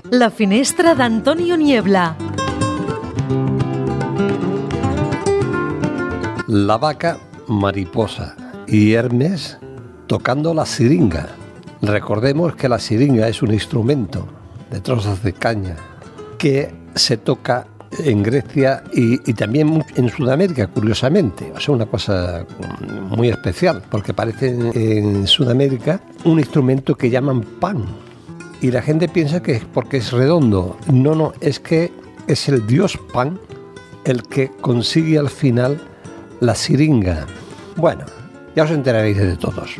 La finestra d'Antonio Niebla. La vaca mariposa y Hermes tocando la siringa. Recordemos que la siringa es un instrumento de trozos de caña que se toca en Grecia y también en Sudamérica, curiosamente. O sea, una cosa muy especial, porque parece en Sudamérica un instrumento que llaman pan. Y la gente piensa que es porque es redondo. No, es que es el dios Pan el que consigue al final la siringa. Bueno, ya os enteraréis de todos.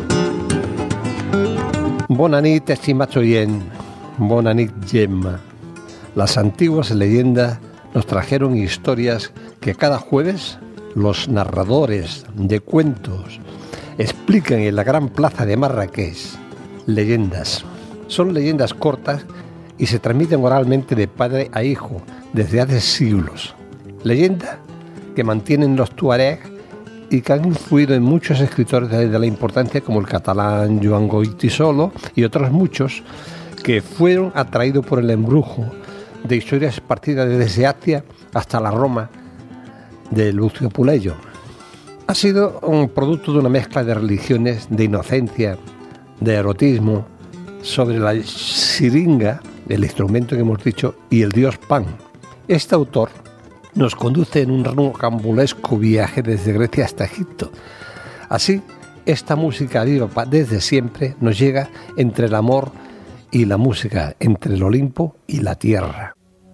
Bona nit, estimat oient. Bona nit, Gemma. Las antiguas leyendas nos trajeron historias que cada jueves los narradores de cuentos explican en la gran plaza de Marrakech. Leyendas. Son leyendas cortas y se transmiten oralmente de padre a hijo desde hace siglos. Leyendas que mantienen los tuareg y que han influido en muchos escritores de la importancia como el catalán Joan Goytisolo y otros muchos que fueron atraídos por el embrujo de historias partidas desde Asia hasta la Roma de Lucio Puleyo. Ha sido un producto de una mezcla de religiones, de inocencia, de erotismo, sobre la siringa, el instrumento que hemos dicho, y el dios Pan. Este autor nos conduce en un rocambolesco viaje desde Grecia hasta Egipto. Así, esta música viva desde siempre nos llega entre el amor y la música, entre el Olimpo y la tierra.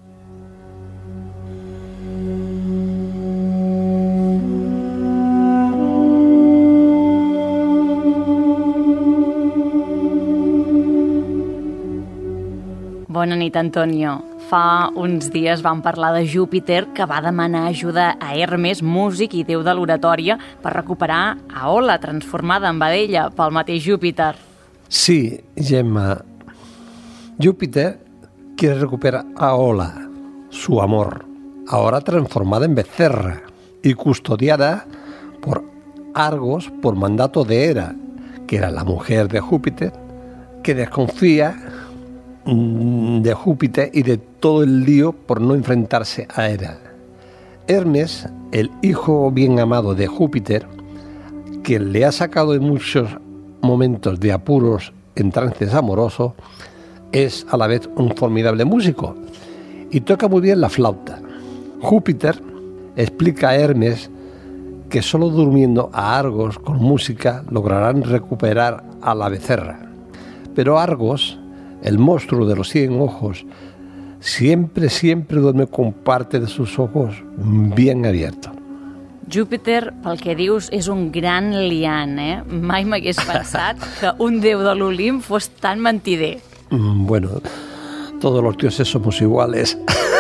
Bona nit, Antonio. Fa uns dies vam parlar de Júpiter, que va demanar ajuda a Hermes, músic i déu de l'oratòria, per recuperar Aola, transformada en vedella pel mateix Júpiter. Sí, Gemma. Júpiter quiere recuperar a Aola, su amor, ahora transformada en becerra y custodiada por Argos por mandato de Hera, que era la mujer de Júpiter, que desconfía de Júpiter y de todo el lío por no enfrentarse a Hera. Hermes, el hijo bien amado de Júpiter, que le ha sacado en muchos momentos de apuros en trances amorosos, es a la vez un formidable músico y toca muy bien la flauta. Júpiter explica a Hermes que solo durmiendo a Argos con música lograrán recuperar a la becerra. Pero Argos, el monstruo de los 100 ojos, siempre duerme con parte de sus ojos bien abiertos. Júpiter, pel que dius, és un gran liant, eh? Mai m'hagués pensat que un déu de l'Olimp fos tan mentider. Bueno, todos los dioses somos iguales.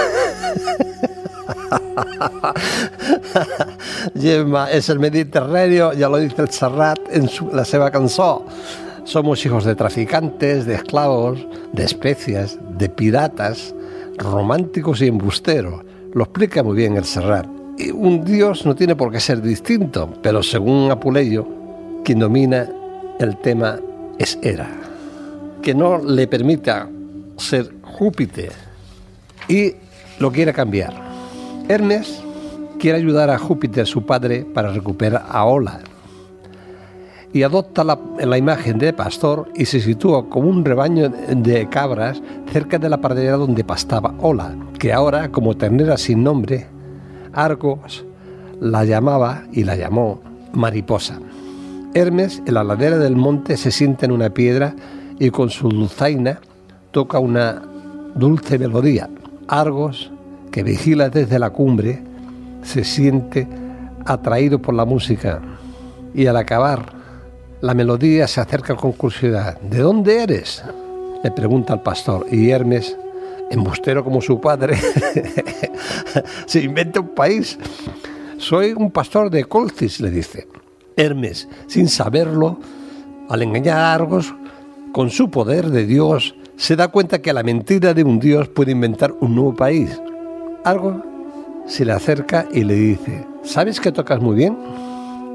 Gemma, es el Mediterráneo, ya lo dice el Serrat en la seva cançó. Somos hijos de traficantes, de esclavos, de especias, de piratas, románticos y embusteros. Lo explica muy bien el Serrat. Y un dios no tiene por qué ser distinto, pero según Apuleyo, quien domina el tema es Hera, que no le permita ser Júpiter y lo quiere cambiar. Hermes quiere ayudar a Júpiter, su padre, para recuperar a Aola, y adopta la imagen de pastor y se sitúa como un rebaño de cabras cerca de la pradera donde pastaba Aola, que ahora, como ternera sin nombre, Argos la llamaba y la llamó mariposa. Hermes, en la ladera del monte, se sienta en una piedra y con su dulzaina toca una dulce melodía. Argos, que vigila desde la cumbre, se siente atraído por la música y al acabar la melodía se acerca con curiosidad. ¿De dónde eres?, le pregunta al pastor, y Hermes, embustero como su padre, se inventa un país. Soy un pastor de Colcis, le dice. Hermes, sin saberlo, al engañar a Argos, con su poder de Dios, se da cuenta que a la mentira de un dios puede inventar un nuevo país. Argos se le acerca y le dice: ¿sabes que tocas muy bien?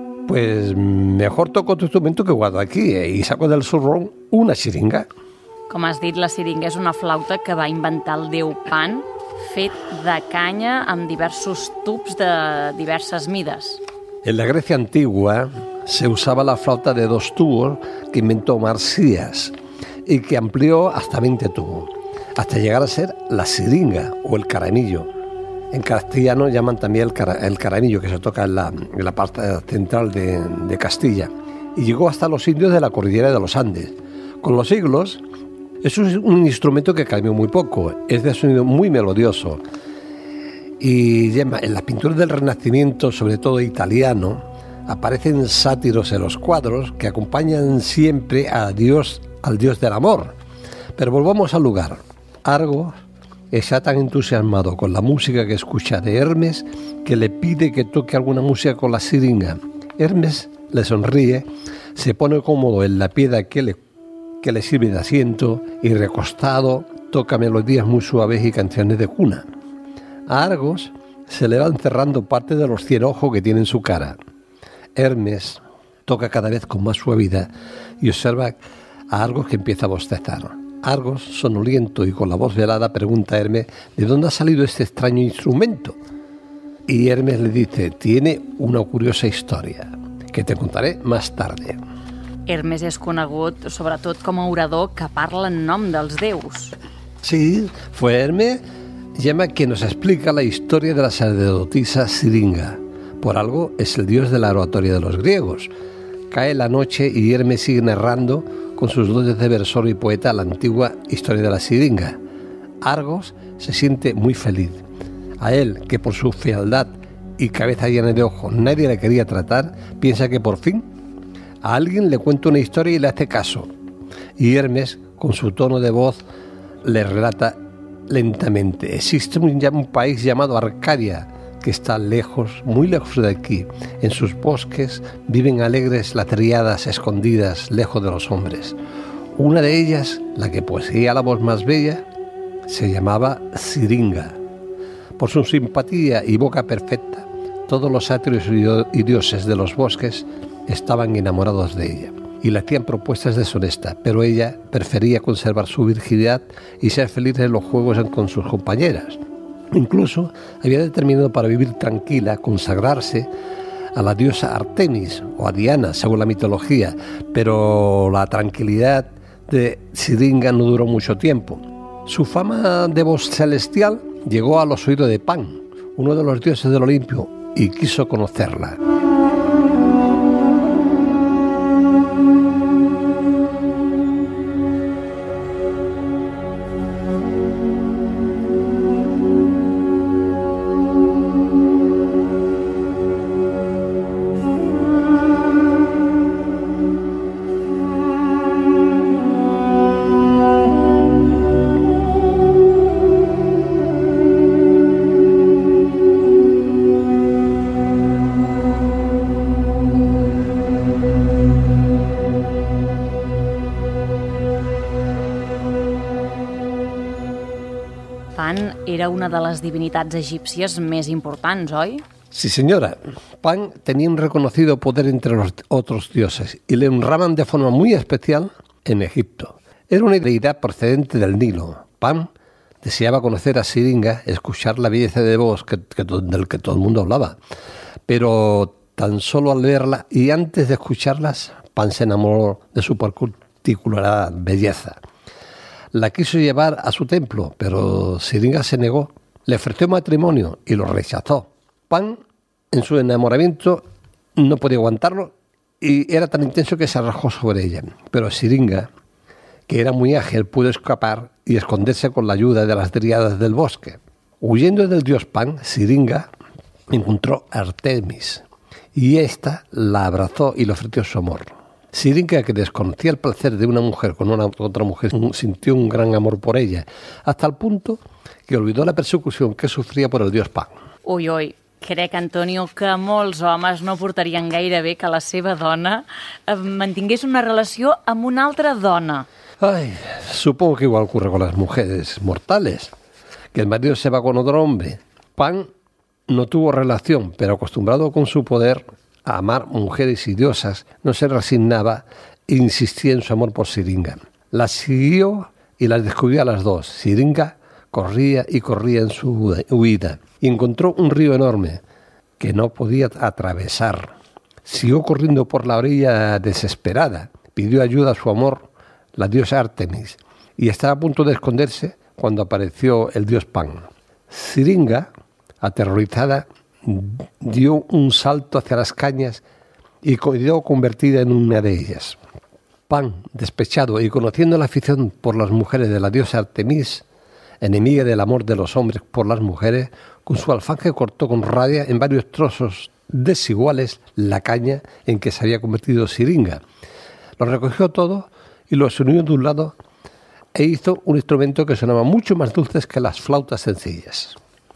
Pues mejor toco tu instrumento que guardo aquí, y saco del zurrón una siringa. Com has dit, la siringa és una flauta que va inventar el déu Pan, fet de canya amb diversos tubs de diverses mides. En la Grecia antigua se usaba la flauta de 2 tubos que inventó Marcías y que amplió hasta 20 tubos, hasta llegar a ser la siringa o el caramillo. En castellano llaman también el caramillo, que se toca en la parte central de Castilla, y llegó hasta los indios de la cordillera de los Andes. Con los siglos, es un instrumento que cambió muy poco, es de sonido muy melodioso. Y en las pinturas del Renacimiento, sobre todo italiano, aparecen sátiros en los cuadros que acompañan siempre al dios del amor. Pero volvamos al lugar. Argos está tan entusiasmado con la música que escucha de Hermes que le pide que toque alguna música con la siringa. Hermes le sonríe, se pone cómodo en la piedra que le sirve de asiento y recostado toca melodías muy suaves y canciones de cuna. A Argos se le van cerrando parte de los 100 ojos que tiene en su cara. Hermes toca cada vez con más suavidad y observa a Argos que empieza a bostezar. Argos, sonoliento y con la voz velada, pregunta a Hermes de dónde ha salido este extraño instrumento. Y Hermes le dice, tiene una curiosa historia, que te contaré más tarde. Hermes és conegut sobretot com a orador que parla en nom dels déus. Sí, fue Hermes quien nos explica la historia de la sacerdotisa Siringa. Por algo es el dios de la oratoria de los griegos. Cae la noche y Hermes sigue narrando con sus dotes de versor y poeta la antigua historia de la siringa. Argos se siente muy feliz. A él, que por su fealdad y cabeza llena de ojos nadie le quería tratar, piensa que por fin a alguien le cuenta una historia y le hace caso. Y Hermes, con su tono de voz, le relata lentamente. Existe un país llamado Arcadia, que está lejos, muy lejos de aquí. En sus bosques viven alegres las triadas escondidas, lejos de los hombres. Una de ellas, la que poseía la voz más bella, se llamaba Siringa. Por su simpatía y boca perfecta, todos los sátiros y dioses de los bosques estaban enamorados de ella y le hacían propuestas deshonestas, pero ella prefería conservar su virginidad y ser feliz en los juegos con sus compañeras. Incluso había determinado para vivir tranquila consagrarse a la diosa Artemis o a Diana, según la mitología, pero la tranquilidad de Siringa no duró mucho tiempo. Su fama de voz celestial llegó a los oídos de Pan, uno de los dioses del Olimpio, y quiso conocerla. Pan era una de las divinitats egipcias més importants, oi? Sí, señora. Pan tenía un reconocido poder entre los otros dioses y le honraban de forma muy especial en Egipto. Era una deidad procedente del Nilo. Pan deseaba conocer a Siringa, escuchar la belleza de voz del que todo el mundo hablaba. Pero tan solo al verla y antes de escucharlas, Pan se enamoró de su particular belleza. La quiso llevar a su templo, pero Siringa se negó. Le ofreció matrimonio y lo rechazó. Pan, en su enamoramiento, no podía aguantarlo y era tan intenso que se arrojó sobre ella. Pero Siringa, que era muy ágil, pudo escapar y esconderse con la ayuda de las dríadas del bosque. Huyendo del dios Pan, Siringa encontró a Artemis y ésta la abrazó y le ofreció su amor. Siringa, que desconocía el placer de una mujer con otra mujer, sintió un gran amor por ella, hasta el punto que olvidó la persecución que sufría por el dios Pan. Ui, crec, Antonio, que molts homes no portarien gaire bé que la seva dona mantingués una relació amb una altra dona. Ay, supongo que igual ocurre con las mujeres mortales, que el marido se va con otro hombre. Pan no tuvo relación, pero acostumbrado con su poder a amar mujeres y diosas, no se resignaba e insistía en su amor por Siringa. La siguió y las descubrió a las dos. Siringa corría y corría en su huida y encontró un río enorme que no podía atravesar. Siguió corriendo por la orilla desesperada, pidió ayuda a su amor, la diosa Artemis, y estaba a punto de esconderse cuando apareció el dios Pan. Siringa, aterrorizada, dio un salto hacia las cañas y quedó convertida en una de ellas. Pan, despechado y conociendo la afición por las mujeres de la diosa Artemis, enemiga del amor de los hombres por las mujeres, con su alfanje cortó con rabia en varios trozos desiguales la caña en que se había convertido Siringa. Lo recogió todo y los unió de un lado e hizo un instrumento que sonaba mucho más dulce que las flautas sencillas.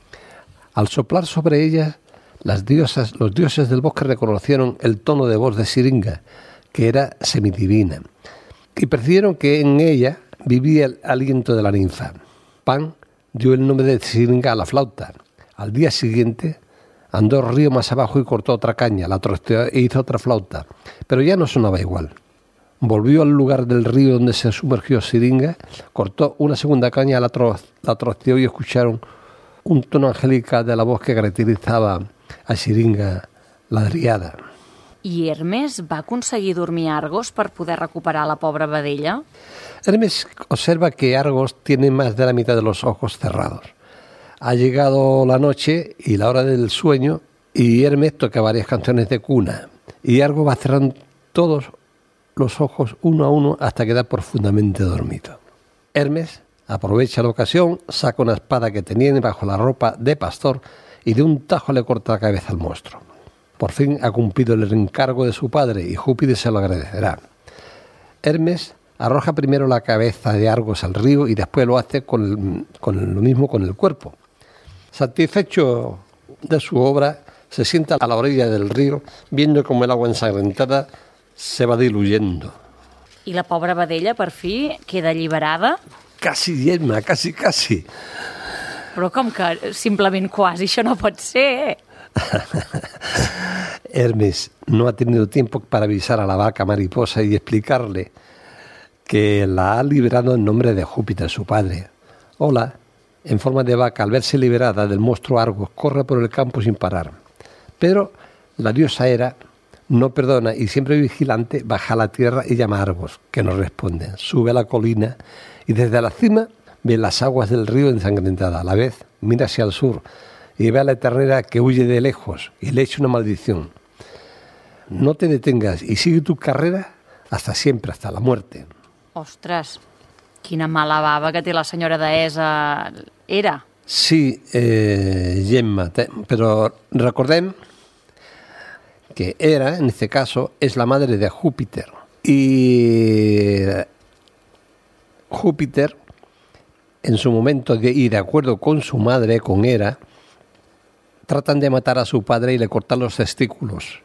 Al soplar sobre ellas, los dioses del bosque reconocieron el tono de voz de Siringa, que era semidivina, y percibieron que en ella vivía el aliento de la ninfa. Pan dio el nombre de Siringa a la flauta. Al día siguiente andó el río más abajo y cortó otra caña, la trosteó e hizo otra flauta, pero ya no sonaba igual. Volvió al lugar del río donde se sumergió Siringa, cortó una segunda caña, la trosteó y escucharon un tono angelical de la voz que caracterizaba a Siringa, la dríada. I Hermes va aconseguir dormir a Argos per poder recuperar la pobra vedella? Hermes observa que Argos tiene más de la mitad de los ojos cerrados. Ha llegado la noche y la hora del sueño y Hermes toca varias canciones de cuna y Argos va cerrando todos los ojos uno a uno hasta quedar profundamente dormido. Hermes aprovecha la ocasión, saca una espada que tenía bajo la ropa de pastor y de un tajo le corta la cabeza al monstruo. Por fin ha cumplido el encargo de su padre y Júpiter se lo agradecerá. Hermes arroja primero la cabeza de Argos al río y después lo hace lo mismo con el cuerpo. Satisfecho de su obra, se sienta a la orilla del río, viendo cómo el agua ensangrentada se va diluyendo. I la pobra vedella, per fi, queda alliberada? Casi, Gemma, casi. Però com que simplement quasi, això no pot ser. Hermes no ha tenido tiempo para avisar a la vaca mariposa y explicarle que la ha liberado en nombre de Júpiter, su padre. Hola, en forma de vaca, al verse liberada del monstruo Argos, corre por el campo sin parar. Pero la diosa Hera no perdona y siempre vigilante baja a la tierra y llama a Argos, que no responde. Sube a la colina y desde la cima ve las aguas del río ensangrentadas. A la vez mira hacia el sur y ve a la ternera que huye de lejos y le echa una maldición. No te detengas y sigue tu carrera hasta siempre, hasta la muerte. Ostres, quina mala bava que té la senyora deessa Hera. Sí, Gemma, pero recordem que Hera, en este caso, es la madre de Júpiter. Y Júpiter, en su momento y de acuerdo con su madre, con Hera, tratan de matar a su padre y le cortan los testículos.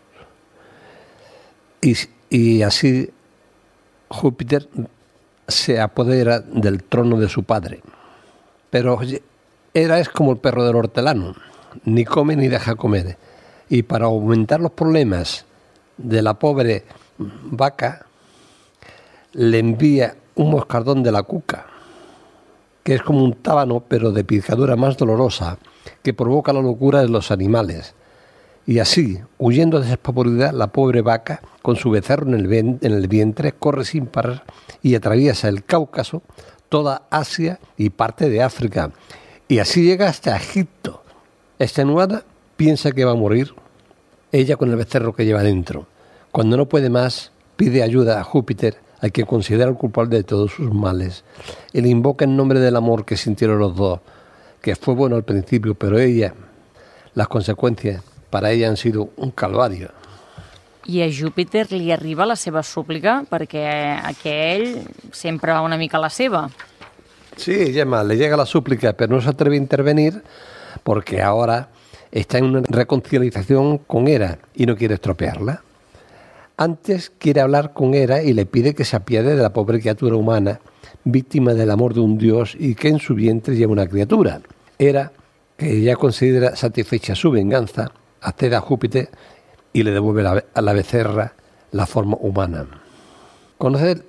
Y así Júpiter se apodera del trono de su padre. Pero Hera es como el perro del hortelano, ni come ni deja comer. Y para aumentar los problemas de la pobre vaca, le envía un moscardón de la cuca, que es como un tábano, pero de picadura más dolorosa, que provoca la locura de los animales. Y así, huyendo despavorida, la pobre vaca, con su becerro en el vientre, corre sin parar y atraviesa el Cáucaso, toda Asia y parte de África. Y así llega hasta Egipto. Extenuada, piensa que va a morir, ella con el becerro que lleva dentro. Cuando no puede más, pide ayuda a Júpiter, al que considera el culpable de todos sus males. Él invoca en nombre del amor que sintieron los dos, que fue bueno al principio, pero las consecuencias para ella han sido un calvario. I a Júpiter li arriba la seva súplica perquè aquell sempre va una mica a la seva. Sí, Gemma, le llega la súplica, pero no se atreve a intervenir porque ahora está en una reconciliación con Hera y no quiere estropearla. Antes quiere hablar con Hera y le pide que se apiade de la pobre criatura humana, víctima del amor de un dios y que en su vientre lleva una criatura. Hera, que ya considera satisfecha su venganza, accede a Júpiter y le devuelve a la becerra la forma humana. Conocer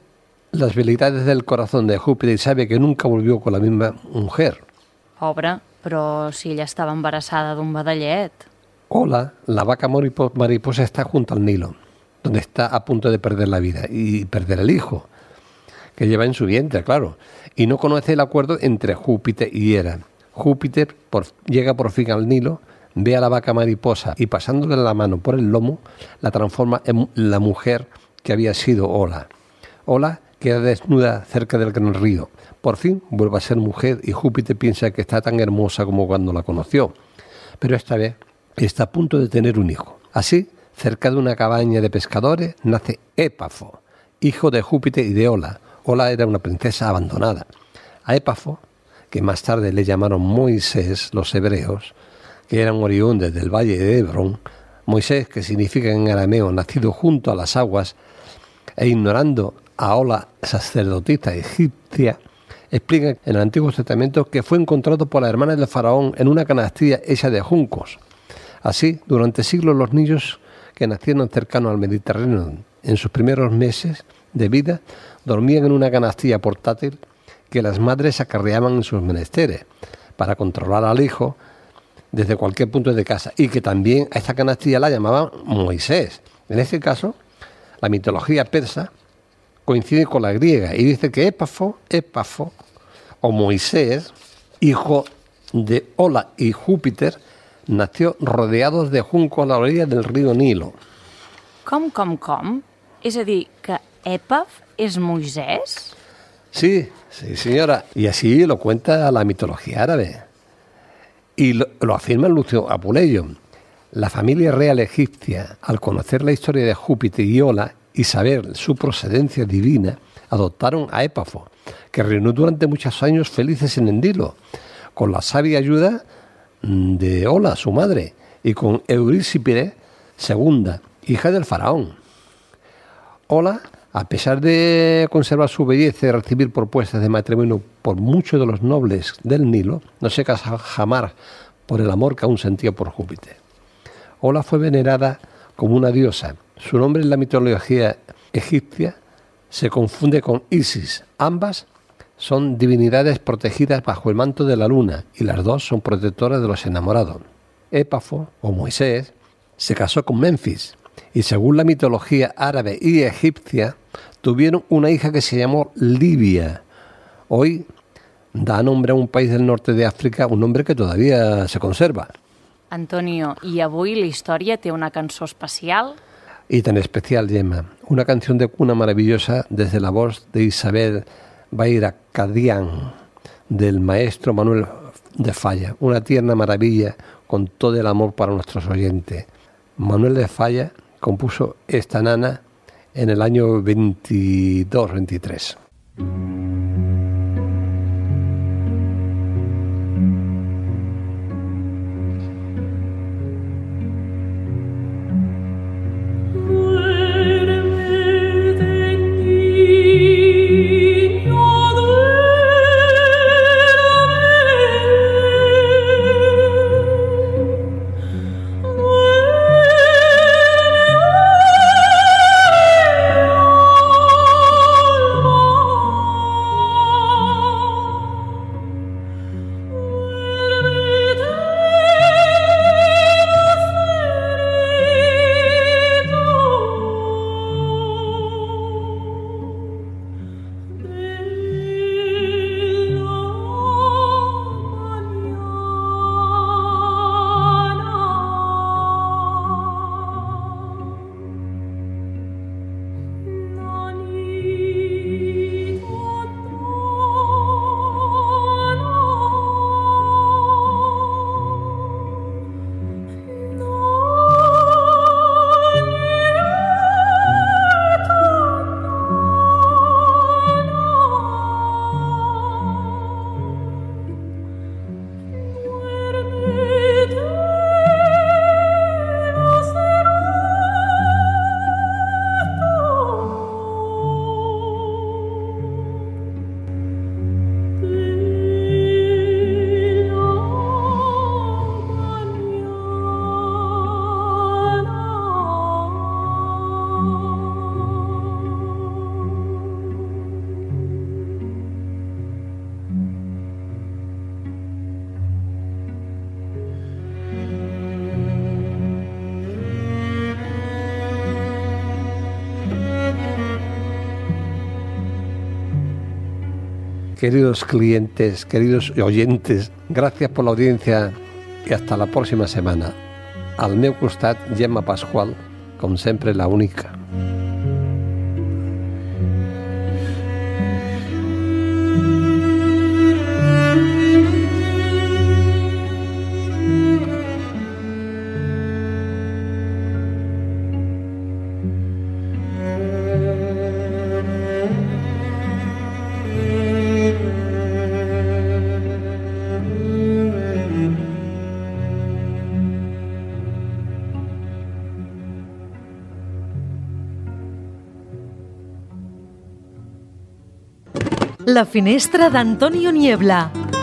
las habilidades del corazón de Júpiter y sabe que nunca volvió con la misma mujer. Pobre, però si ella estava embarassada d'un badallet. Ola, la vaca mariposa, está junto al Nilo, donde está a punto de perder la vida y perder el hijo que lleva en su vientre, claro, y no conoce el acuerdo entre Júpiter y Hera. Júpiter llega por fin al Nilo, ve a la vaca mariposa y pasándole la mano por el lomo, la transforma en la mujer que había sido Ola. Ola queda desnuda cerca del gran río. Por fin vuelve a ser mujer y Júpiter piensa que está tan hermosa como cuando la conoció. Pero esta vez está a punto de tener un hijo. Así, cerca de una cabaña de pescadores, nace Épafo, hijo de Júpiter y de Ola. Ola era una princesa abandonada. A Épafo, que más tarde le llamaron Moisés los hebreos, que eran oriundes del valle de Hebrón, Moisés, que significa en arameo nacido junto a las aguas, e ignorando a Ola, sacerdotisa egipcia, explica en el Antiguo Testamento que fue encontrado por las hermanas del faraón en una canastilla hecha de juncos. Así, durante siglos los niños que nacieron cercanos al Mediterráneo en sus primeros meses de vida dormían en una canastilla portátil que las madres acarreaban en sus menesteres para controlar al hijo desde cualquier punto de casa, y que también a esta canastilla la llamaban Moisés. En este caso, la mitología persa coincide con la griega y dice que Épafo o Moisés, hijo de Ola y Júpiter, nació rodeados de juncos a la orilla del río Nilo. Com? És a dir, que Épaf és Moisés? Sí, señora. Y así lo cuenta la mitología árabe. Y lo afirma Lucio Apuleyo. La familia real egipcia, al conocer la historia de Júpiter y Ola y saber su procedencia divina, adoptaron a Épafo, que reinó durante muchos años felices en el Nilo, con la sabia ayuda de Ola, su madre, y con Eurísipide II, hija del faraón. Ola, a pesar de conservar su belleza y recibir propuestas de matrimonio por muchos de los nobles del Nilo, no se casó jamás por el amor que aún sentía por Júpiter. Ola fue venerada como una diosa. Su nombre en la mitología egipcia se confunde con Isis. Ambas son divinidades protegidas bajo el manto de la luna y las dos son protectoras de los enamorados. Épafo, o Moisés, se casó con Menfis y según la mitología árabe y egipcia tuvieron una hija que se llamó Libia. Hoy da nombre a un país del norte de África, un nombre que todavía se conserva. Antonio, i avui la història té una cançó especial? Y tan especial, Gemma. Una canción de cuna maravillosa desde la voz de Isabel Bairacadian, del maestro Manuel de Falla. Una tierna maravilla con todo el amor para nuestros oyentes. Manuel de Falla compuso esta nana en el año 22-23. queridos clientes, queridos oyentes, gracias por la audiencia i hasta la pròxima setmana. Al meu costat, Gemma Pascual, com sempre, la única. La finestra d'Antonio Niebla.